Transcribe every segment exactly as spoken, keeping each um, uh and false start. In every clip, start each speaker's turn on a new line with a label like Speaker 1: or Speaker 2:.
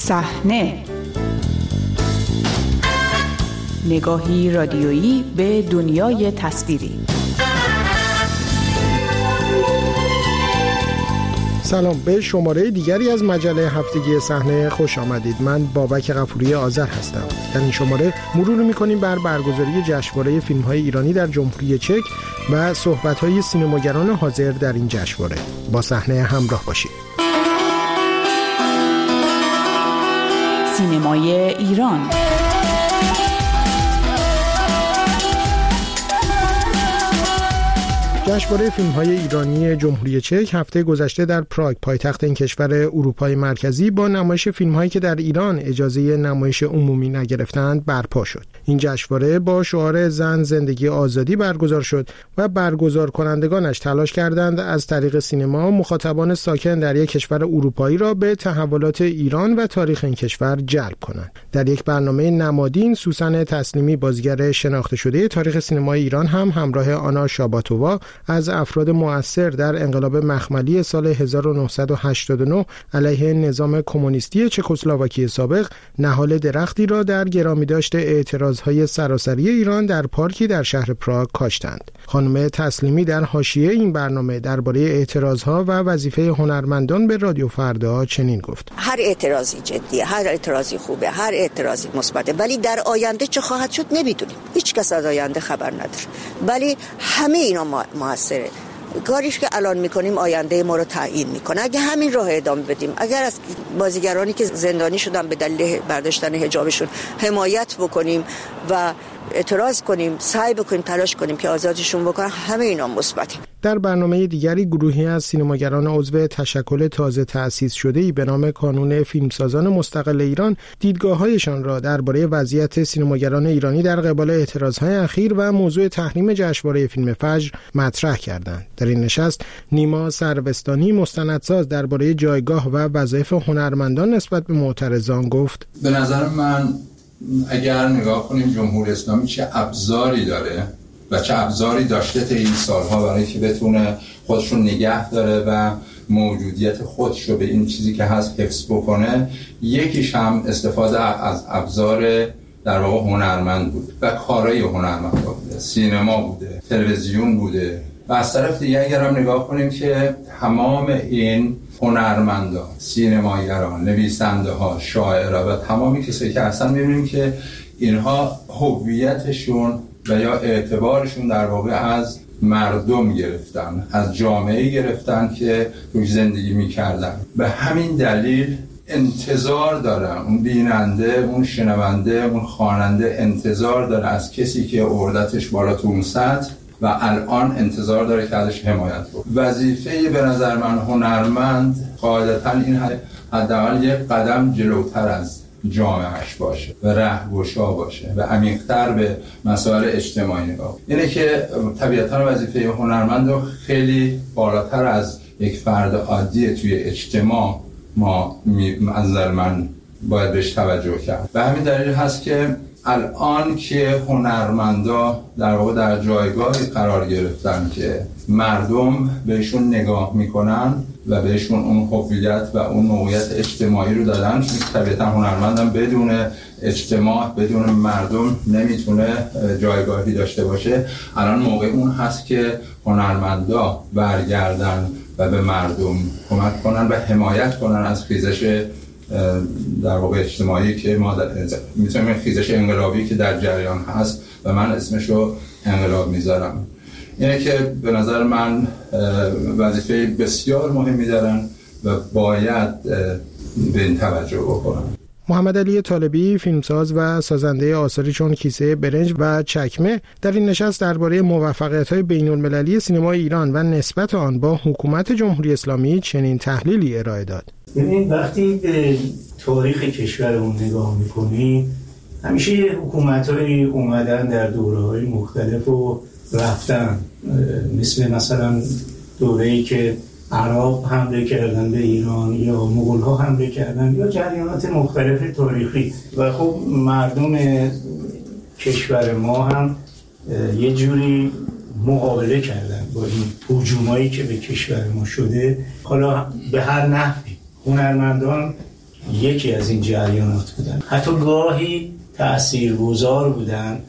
Speaker 1: صحنه، نگاهی رادیویی به دنیای تصویری.
Speaker 2: سلام، به شماره دیگری از مجله هفتگی صحنه خوش آمدید. من بابک غفوری آذر هستم. در این شماره مرور می‌کنیم بر برگزاری جشنواره فیلم‌های ایرانی در جمهوری چک و صحبت‌های سینماگران حاضر در این جشنواره. با صحنه همراه باشید.
Speaker 1: سینمای ایران.
Speaker 2: جشنواره فیلم‌های ایرانی جمهوری چک هفته گذشته در پراگ، پایتخت این کشور اروپای مرکزی، با نمایش فیلم‌هایی که در ایران اجازه نمایش عمومی نگرفتند برپا شد. این جشنواره با شعار زن، زندگی، آزادی برگزار شد و برگزار کنندگانش تلاش کردند از طریق سینما مخاطبان ساکن در یک کشور اروپایی را به تحولات ایران و تاریخ این کشور جلب کنند. در یک برنامه نمادین، سوسن تسلیمی، بازیگر شناخته شده تاریخ سینمای ایران، هم همراه آنا شاباتووا از افراد مؤثر در انقلاب مخملی سال هزار و نهصد و هشتاد و نه علیه نظام کمونیستی چکسلواکی سابق نهال درختی را در گرامیداشت اعتراضهای سراسری ایران در پارکی در شهر پراگ کاشتند. خانم تسلیمی در حاشیه این برنامه درباره اعتراضها و وظیفه هنرمندان به رادیو فردا چنین گفت:
Speaker 3: هر اعتراضی جدیه، هر اعتراضی خوبه، هر اعتراضی مثبته، ولی در آینده چه خواهد شد نمیدونیم. هیچ کس از آینده خبر نداره، ولی همه اینا موثره. کاریش که الان میکنیم آینده ما رو تعیین میکنه. اگه همین راه ادامه بدیم، اگر از بازیگرانی که زندانی شدن به دلیل برداشتن حجابشون حمایت بکنیم و اعتراض کنیم، سعی بکنیم، تلاش کنیم که آزادشون بکنن، همه اینا مثبته.
Speaker 2: در برنامه دیگری گروهی از سینماگران عضو تشکل تازه تأسیس شده‌ای به نام کانون فیلمسازان مستقل ایران دیدگاه‌هایشان را درباره وضعیت سینماگران ایرانی در قبال اعتراضهای اخیر و موضوع تحریم جشنواره فیلم فجر مطرح کردند. در این نشست نیما سروستانی، مستندساز، درباره جایگاه و وظایف هنرمندان نسبت به معترضان گفت:
Speaker 4: به نظر من اگر نگاه کنیم جمهوری اسلامی چه ابزاری داره و چه ابزاری داشته تا این سالها برای که بتونه خودشو نگه داره و موجودیت خودشو به این چیزی که هست حفظ بکنه، یکیش هم استفاده از ابزار در واقع هنرمند بود و کارهای هنرمند بوده، سینما بوده، تلویزیون بوده. و از طرف دیگه اگر هم نگاه کنیم که تمام این هنرمندان، سینماگران، نویسنده ها، شاعرها و تمامی کسایی که اصلا می‌بینیم که اینها هویتشون و یا اعتبارشون در واقع از مردم گرفتن، از جامعه گرفتن که روش زندگی می‌کردن. به همین دلیل انتظار دارن اون بیننده، اون شنونده، اون خواننده انتظار داره از کسی که عرضتش بالا تو اون سطح و الان انتظار داره که ازش حمایت کنه. وظیفه به نظر من هنرمند قاعدتاً این حداقل یک قدم جلوتر از جامعهش باشه و رهگشا باشه و عمیق‌تر به مسائل اجتماعی نگاه. اینه که طبیعتاً وظیفه هنرمند رو خیلی بالاتر از یک فرد عادی توی اجتماع ما منظر من باید بهش توجه کرد. به همین دلیل هست که الان که هنرمندا در واقع در جایگاهی قرار گرفتن که مردم بهشون نگاه میکنن و بهشون اون هویت و اون موقعیت اجتماعی رو دادن، چون طبیعتا هنرمندم بدون اجتماع، بدون مردم نمیتونه جایگاهی داشته باشه. الان موقع اون هست که هنرمندا برگردن و به مردم کمک کنن و حمایت کنن از خیزش در واقع اجتماعی که ما میتونیم خیزش انقلابی که در جریان هست و من اسمشو انقلاب میذارم. اینه که به نظر من وظیفه بسیار مهمی دارن و باید به این توجه بکنن.
Speaker 2: محمد علی طالبی، فیلمساز و سازنده آثاری چون کیسه برنج و چکمه، در این نشست درباره موفقیت‌های بین‌المللی سینمای ایران و نسبت آن با حکومت جمهوری اسلامی چنین تحلیلی ارائه داد.
Speaker 5: ببین، وقتی به تاریخ کشورمون نگاه می‌کنی، همیشه حکومت‌هایی اومدن در دوره‌های مختلف و رفتن، مثل مثلا دوره‌ای که عرب حمله کردن به ایران یا مغول‌ها حمله کردن یا جریانات مختلف تاریخی. و خب مردم کشور ما هم یه جوری مقابله کردن با این هجومایی که به کشور ما شده. حالا به هر نحوی هنرمندان یکی از این جریانات بودن. حتی گاهی تاثیرگذار بودن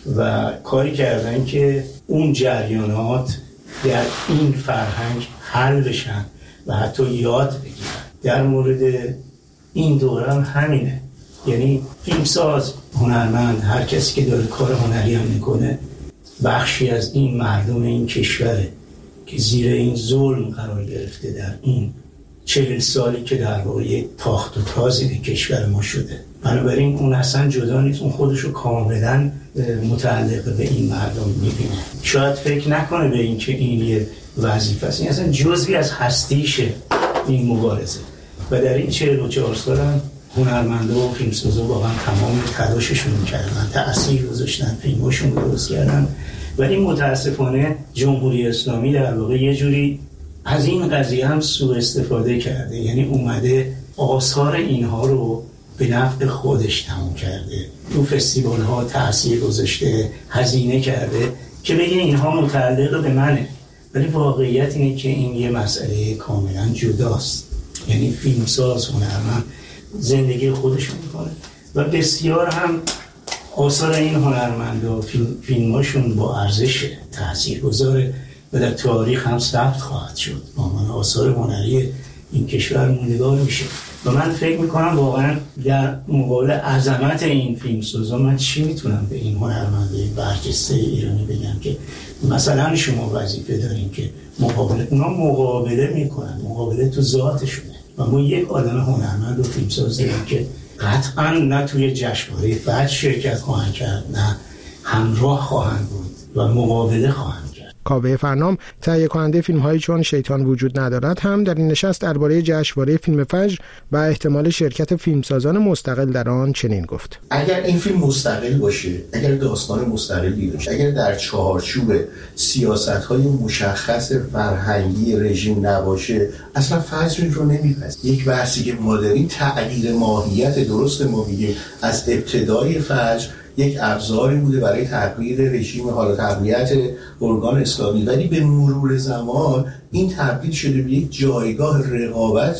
Speaker 5: و کاری کردن که اون جریانات در این فرهنگ حل بشن و حتی یاد بگیرن. در مورد این دوره هم همینه، یعنی فیلمساز، هنرمند، هر کسی که داره کار هنری هم میکنه، بخشی از این مردم این کشوره که زیر این ظلم قرار گرفته در این چهل سالی که در واقع یک تاخت و تازی به کشور ما شده. بنابراین اون اصلا جدا نیست، اون خودشو کاملا متعلق به این مردم میبینه. شاید فکر نکنه به این که این یه وظیفه است، این اصلا جزئی از هستیشه این مبارزه. و در این چهل و چهار سال هم هنرمندا و فیلمسازا واقعا تمام تلاششون کردن، تأثیر گذاشتن، فیلماشون درست کردن. ولی متاسفانه جمهوری اسلامی در واقع یه جوری از این قضیه هم سوء استفاده کرده، یعنی اومده آثار اینها رو به نفع خودش تموم کرده، تو فستیوال ها تأثیر گذاشته، هزینه کرده که بگه اینها متعلق به منه. ولی واقعیت اینه که این یه مسئله کاملا جداست، یعنی فیلمساز، هنرمند زندگی خودش میکنه و بسیار هم آثار این هنرمندا فیلم، فیلماشون با ارزش تاثیرگذاره و در تاریخ هم ثبت خواهد شد، با عنوان آثار هنری این کشور موندگار میشه. و من فکر میکنم واقعا در مقابل عظمت این فیلمسازا من چی میتونم به این هنرمندای برجسته ایرانی بگم که مثلا شما وظیفه دارین که مقابله، اونا مقابله میکنن، مقابله تو ذاتشونه و ما یک آدم هنرمند و فیلمساز داریم که قطعا نه توی جشنواره فجر شرکت خواهند کرد، نه همراه خواهند بود و مقابله خواهند کرد.
Speaker 2: کاوه فرنام، تهیه کننده فیلم‌هایی چون شیطان وجود ندارد، هم در این نشست درباره جشنواره فیلم فجر و احتمال شرکت فیلمسازان مستقل در آن چنین گفت:
Speaker 6: اگر این فیلم مستقل باشه، اگر داستان مستقلی باشه، اگر در چهارچوب سیاست‌های مشخص فرهنگی رژیم نباشه، اصلا فجر رو نمی‌پذیره. یک بحثی که ما داریم تغییر ماهیت، درست ما میگیم از ابتدای فجر یک ابزاری بوده برای تغییر رژیم، حالا تقویت ارگان اسلامی، ولی به مرور زمان این تبدیل شده به یک جایگاه رقابت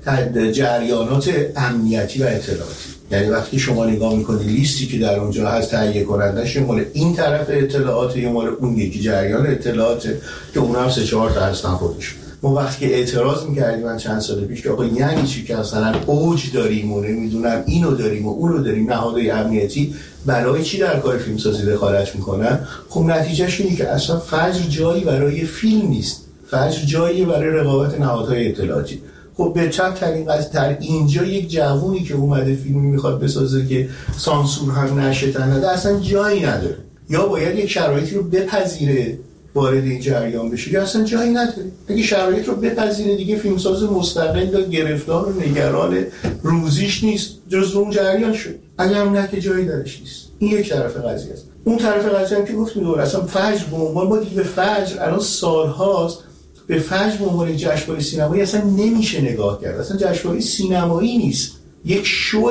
Speaker 6: جریانات امنیتی و اطلاعاتی. یعنی وقتی شما نگاه میکنید لیستی که در اونجا هست، تهیه کنندش مال این طرف اطلاعات یا مال اون یکی جریان اطلاعات که اونها هم سه چهار تا هستن خودشون. ما وقتی که اعتراض می‌کردیم من چند سال پیش که آقا یعنی چی که مثلا اوج داریم و نمیدونم اینو داریم و اونو داریم، نهادهای امنیتی برای چی در کار فیلمسازی دخالت میکنن؟ خب نتیجهش اینه که اصلا فجر جایی برای فیلم نیست، فجر جایی برای رقابت نهادهای اطلاعاتی. خب به چند طریق از در اینجا یک جوونی که اومده فیلمی میخواد بسازه که سانسور هم نشه تنده اصلا جایی نداره، یا باید یک شرایطی رو بپذیره وارد این جریان بشه یا اصلا جایی نداره. اگه شرایط رو بپذیره دیگه فیلمساز مستقل یا گرفتار و نگران روزیش نیست، جزو اون جریان شد. اگر هم نه که جایی درش نیست. این یک طرف قضیه است. اون طرف قضیه هم که گفتیم دوره اصلا فجر به عنوان، ما دیگه به فجر الان سالهاست به فجر به عنوان جشنواره سینمایی اصلا نمیشه نگاه کرد. اصلا جشنواره سینمایی نیست، یک شو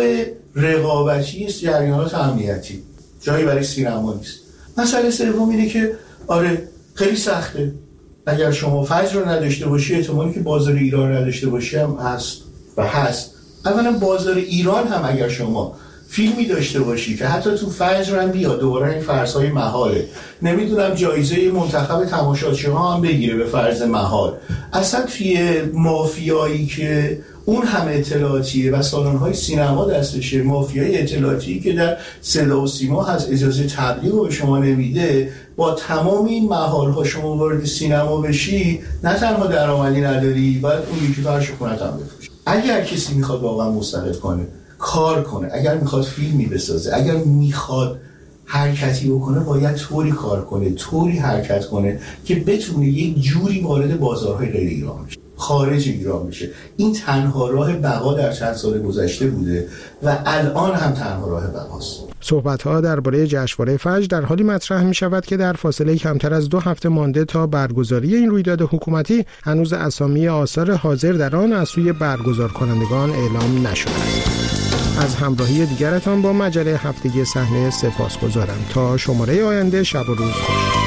Speaker 6: رقابتی است، جریانات امنیتی، جایی برای سینما نیست. مسئله سوم اینه که آره خیلی سخته. اگر شما فجر رو نداشته باشی، احتمالی که بازار ایران رو نداشته باشی هم هست و هست. اولا بازار ایران هم اگر شما فیلمی داشته باشی که حتی تو فجر هم بیاد، دوباره این فرض‌های محاله، نمیدونم جایزه منتخب تماشاچی‌ها هم بگیره به فرض محال، اصلا توی مافیایی که اون هم اطلاعاتیه و سالن‌های سینما دستشه، مافیای اطلاعاتی که در صدا و سیما هست، اجازه تبلیغ رو به شما نمیده، با تمام این محال‌ها شما وارد سینما بشی، نه تنها درآمدی نداری، باید اون یکی فرش خونت هم بفروشی. اگر کسی میخواد واقعا مستقل کنه، کار کنه، اگر میخواد فیلمی بسازه، اگر میخواد حرکتی بکنه، باید طوری کار کنه، طوری حرکت کنه که بتونه یک جوری وارد بازارهای غیر ایران بشه، خارج ایران بشه. این تنها راه بقا در چند سال گذشته بوده و الان هم تنها راه بقاست.
Speaker 2: صحبت‌ها درباره جشنواره فجر در حالی مطرح می‌شود که در فاصله کمتر از دو هفته مانده تا برگزاری این رویداد حکومتی، هنوز اسامی آثار حاضر در آن از سوی برگزار کنندگان اعلام نشده است. از همراهی دیگرتان با مجله هفتگی صحنه سپاسگزارم. تا شماره آینده، شب و روز خوش.